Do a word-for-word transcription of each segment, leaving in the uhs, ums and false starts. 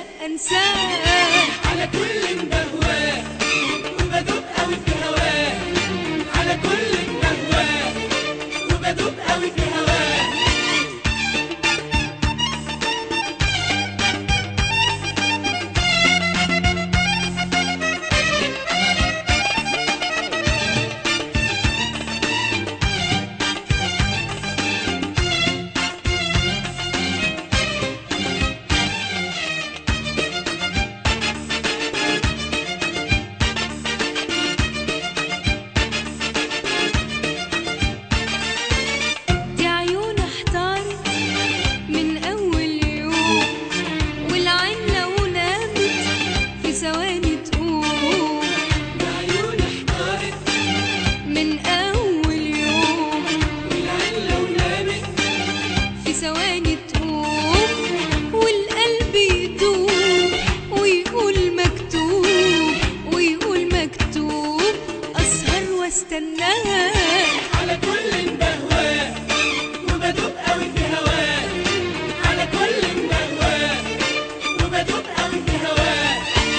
بصدق انساه. على كل بهواه وبدوب قوي في هواه، على كل بهواه وبدوب قوي في هواه. ثواني تقوم والقلب يدوب ويقول مكتوب ويقول مكتوب، أسهر واستناه. على كل بهواه وبدوب قوي في هواه، على كل بهواه وبدوب قوي في هواه.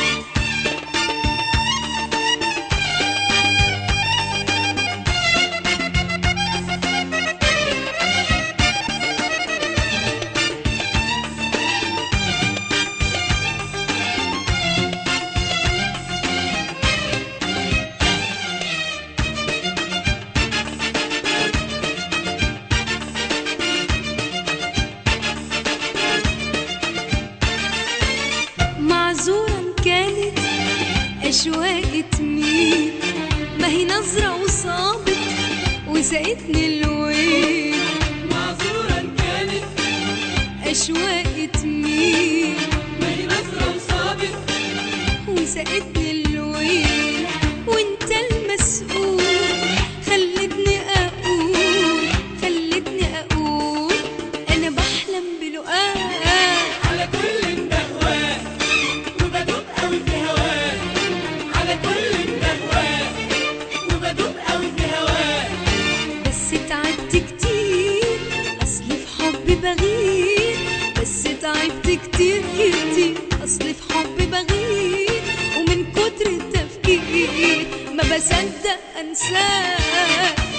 معذورا كانت أشواقي تميل، ما هي نظرة وصابت وسقتني الويل. معذورا كانت أشواقي تميل، ما هي نظرة وصابت وسقتني الويل. وانت المسؤول خلتني أقول خلتني أقول أنا بحلم بلقاك. على كل بهواه وبدوب قوي في هواه، على كل بهواه وبدوب قوي في هواه. بس تعبت كتير أصل في حب بغير، بس تعبت كتير كتير أصل في حب بغير. ومن كتر التفكير ما بصدق أنساك.